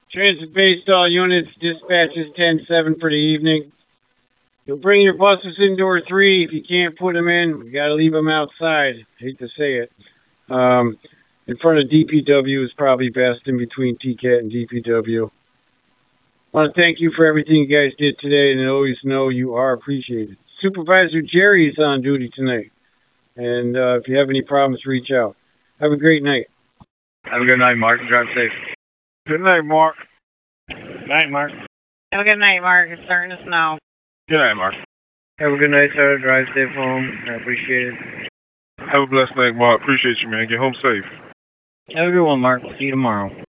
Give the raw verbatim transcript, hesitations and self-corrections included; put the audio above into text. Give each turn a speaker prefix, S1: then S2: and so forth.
S1: Transit-based all units, dispatches ten seven for the evening. You'll bring your buses in door three. If you can't put them in, you gotta leave them outside. Hate to say it. Um, in front of D P W is probably best, in between T C A T and D P W. I want to thank you for everything you guys did today, and always know you are appreciated. Supervisor Jerry is on duty tonight, and uh, if you have any problems, reach out. Have a great night.
S2: Have a good night, Mark. Drive safe.
S1: Good night, Mark.
S2: Night, Mark.
S3: Have a good night, Mark. It's starting to snow.
S2: Good night, Mark.
S4: Have a good night, sir. Drive safe home. I appreciate it.
S5: Have a blessed night, Mark. Appreciate you, man. Get home safe.
S4: Have a good one, Mark. See you tomorrow.